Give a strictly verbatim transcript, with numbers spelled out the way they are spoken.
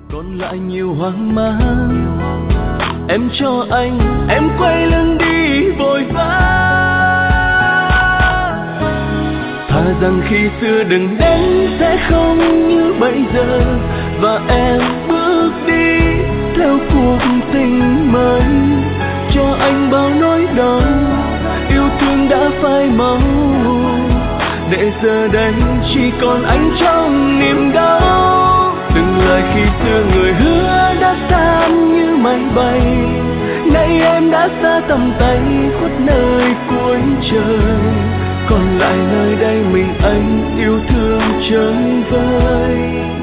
còn lại nhiều hoang mang. Em cho anh, em quay lưng đi vội vã. Thà rằng khi xưa đừng đến sẽ không như bây giờ, và em bước đi theo cuộc tình mới. Cho anh bao nỗi đau, yêu thương đã phai màu, để giờ đây chỉ còn anh trong niềm đau. Từng lời khi xưa người hứa đã xa như máy bay, nay em đã xa tầm tay khuất nơi cuối trời. Còn lại nơi đây mình anh yêu thương chơi vơi.